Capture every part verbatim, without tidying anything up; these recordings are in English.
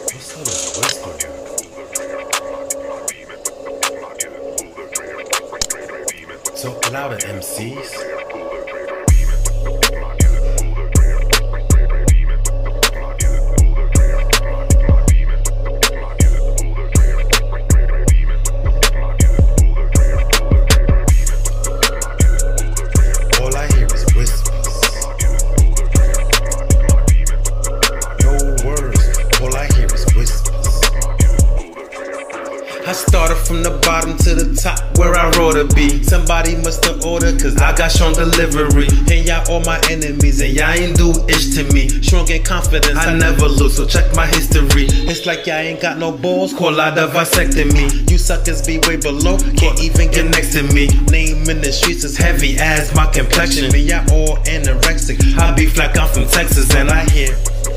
What's all this whispering? Talk louder, M Cs. All I hear is whispers. No words. All I hear is whispers. I started from the bottom to the top where I wrote to be. Somebody must have ordered cause I got strong delivery. And y'all all my enemies and y'all ain't do ish to me. Strong in confidence, I never lose, so check my history. It's like y'all ain't got no balls, call out a vasectomy. You suckers be way below, can't even get next to me. Name in the streets is heavy as my complexion. Me, y'all all anorexic, I be flat, I'm from Texas and I hear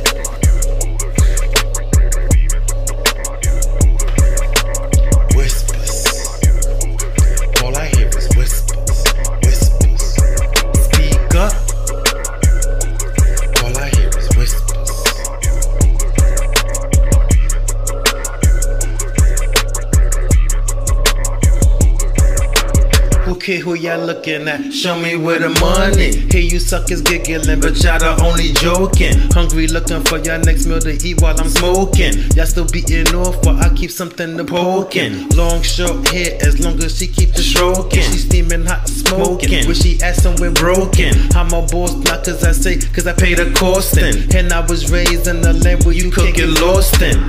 okay, who y'all looking at? Show me where the money. Hear you suckers giggling, but y'all the only joking. Hungry looking for y'all next meal to eat while I'm smoking. Y'all still beating off, but I keep something to poking. Long, short hair, as long as she keep the stroking. She steaming hot, smoking. Wish she ass somewhere broken. I'm a boss, not cause I say, cause I pay the costing. And I was raised in the land where you could get lost in.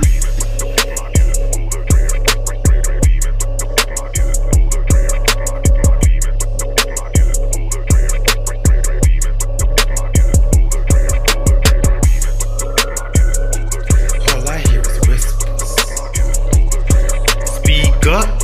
Speak up.